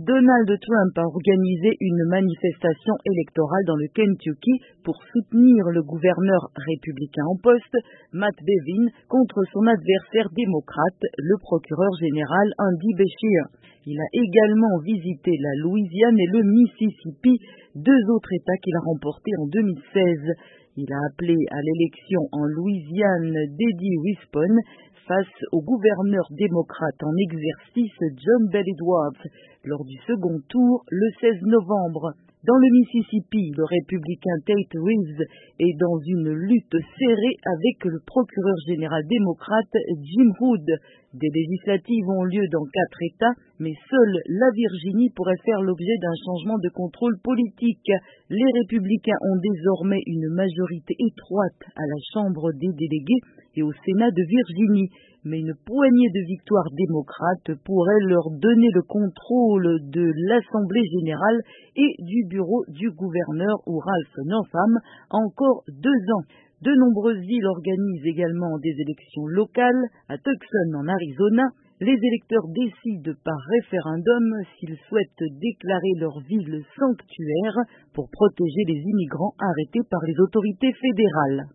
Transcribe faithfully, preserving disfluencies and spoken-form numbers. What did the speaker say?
Donald Trump a organisé une manifestation électorale dans le Kentucky pour soutenir le gouverneur républicain en poste, Matt Bevin, contre son adversaire démocrate, le procureur général Andy Beshear. Il a également visité la Louisiane et le Mississippi, deux autres États qu'il a remportés en deux mille seize. Il a appelé à l'élection en Louisiane d'Eddie Rispon face au gouverneur démocrate en exercice John Bel Edwards lors du second tour le seize novembre. Dans le Mississippi, le républicain Tate Reeves est dans une lutte serrée avec le procureur général démocrate Jim Hood. Des législatives ont lieu dans quatre États, mais seule la Virginie pourrait faire l'objet d'un changement de contrôle politique. Les républicains ont désormais une majorité étroite à la Chambre des délégués et au Sénat de Virginie, mais une poignée de victoires démocrates pourrait leur donner le contrôle de l'Assemblée générale et du bureau du gouverneur ou Ralph Northam encore deux ans. De nombreuses villes organisent également des élections locales. À Tucson, en Arizona, les électeurs décident par référendum s'ils souhaitent déclarer leur ville sanctuaire pour protéger les immigrants arrêtés par les autorités fédérales.